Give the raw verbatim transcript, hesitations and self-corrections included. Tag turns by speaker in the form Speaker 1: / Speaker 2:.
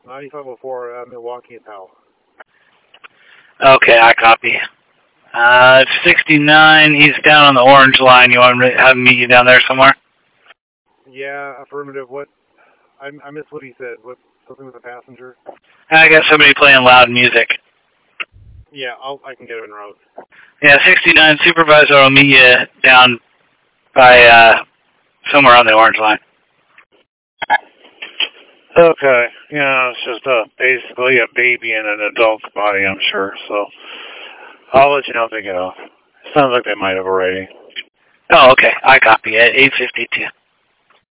Speaker 1: ninety-five oh four, uh, Milwaukee and Powell.
Speaker 2: Okay, I copy. Uh, sixty-nine, he's down on the orange line. You want to have him meet you down there somewhere?
Speaker 1: Yeah, affirmative. What? I, I missed what he said. What? Something with a passenger?
Speaker 2: I got somebody playing loud music.
Speaker 1: Yeah, I'll, I can get him en route.
Speaker 2: Yeah, sixty-nine, supervisor will meet you down by, uh, somewhere on the orange line.
Speaker 3: Okay. Yeah, it's just a, basically a baby in an adult's body, I'm sure. So I'll let you know if they get off. Sounds like they might have already.
Speaker 2: Oh, okay. I copy at eight fifty-two.